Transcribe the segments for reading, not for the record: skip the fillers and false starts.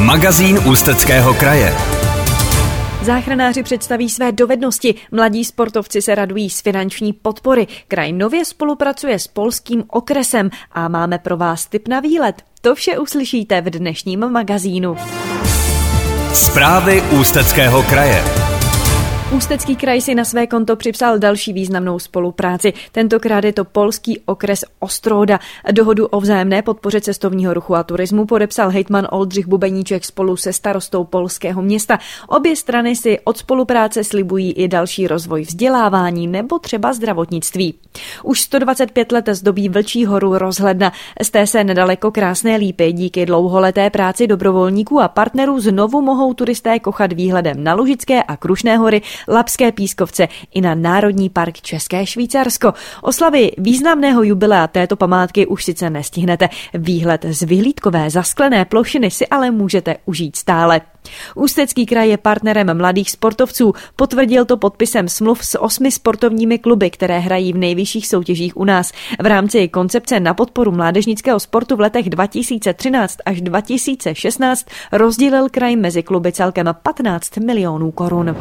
Magazín Ústeckého kraje. Záchranáři představí své dovednosti, mladí sportovci se radují z finanční podpory, kraj nově spolupracuje s polským okresem a máme pro vás tip na výlet. To vše uslyšíte v dnešním magazínu. Zprávy Ústeckého kraje. Ústecký kraj si na své konto připsal další významnou spolupráci. Tentokrát je to polský okres Ostróda. Dohodu o vzájemné podpoře cestovního ruchu a turismu podepsal hejtman Oldřich Bubeníček spolu se starostou polského města. Obě strany si od spolupráce slibují i další rozvoj vzdělávání nebo třeba zdravotnictví. Už 125 let zdobí Vlčí horu rozhledna. Z té se nedaleko Krásné Lípy díky dlouholeté práci dobrovolníků a partnerů znovu mohou turisté kochat výhledem na Lužické a Krušné hory, Labské pískovce i na Národní park České Švýcarsko. Oslavy významného jubilea této památky už sice nestihnete. Výhled z vyhlídkové zasklené plošiny si ale můžete užít stále. Ústecký kraj je partnerem mladých sportovců. Potvrdil to podpisem smluv s 8 sportovními kluby, které hrají v nejvyšších soutěžích u nás. V rámci koncepce na podporu mládežnického sportu v letech 2013 až 2016 rozdělil kraj mezi kluby celkem 15 milionů korun.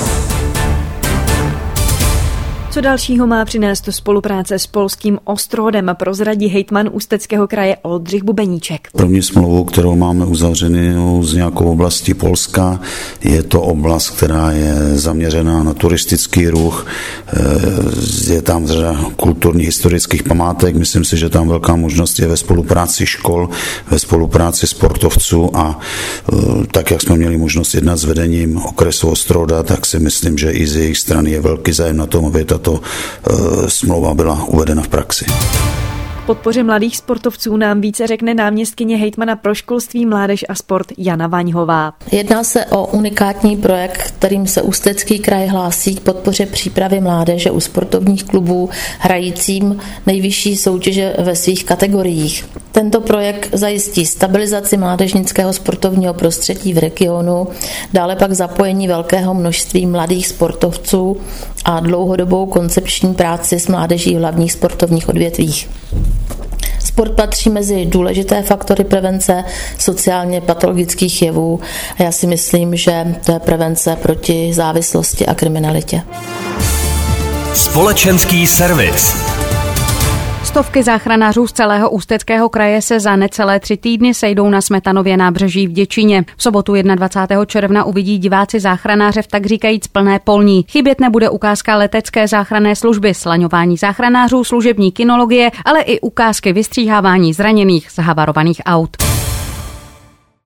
Co dalšího má přinést spolupráce s polským Ostródem, prozradí hejtman Ústeckého kraje Oldřich Bubeníček. První smlouvu, kterou máme uzavřenou z nějakou oblasti Polska, je to oblast, která je zaměřená na turistický ruch, je tam řada kulturních historických památek, myslím si, že tam velká možnost je ve spolupráci škol, ve spolupráci sportovců a tak, jak jsme měli možnost jednat s vedením okresu Ostróda, tak si myslím, že i z jejich strany je velký zájem na tom, aby tato smlouva byla uvedena v praxi. K podpoře mladých sportovců nám více řekne náměstkyně hejtmana pro školství, mládež a sport Jana Vaňhová. Jedná se o unikátní projekt, kterým se Ústecký kraj hlásí k podpoře přípravy mládeže u sportovních klubů hrajícím nejvyšší soutěže ve svých kategoriích. Tento projekt zajistí stabilizaci mládežnického sportovního prostředí v regionu, dále pak zapojení velkého množství mladých sportovců a dlouhodobou koncepční práci s mládeží v hlavních sportovních odvětvích. Sport patří mezi důležité faktory prevence sociálně patologických jevů a já si myslím, že to je prevence proti závislosti a kriminalitě. Společenský servis. Stovky záchranářů z celého Ústeckého kraje se za necelé 3 týdny sejdou na Smetanově nábřeží v Děčíně. V sobotu 21. června uvidí diváci záchranáře v tak říkajíc plné polní. Chybět nebude ukázka letecké záchranné služby, slaňování záchranářů, služební kinologie, ale i ukázky vystříhávání zraněných z havarovaných aut.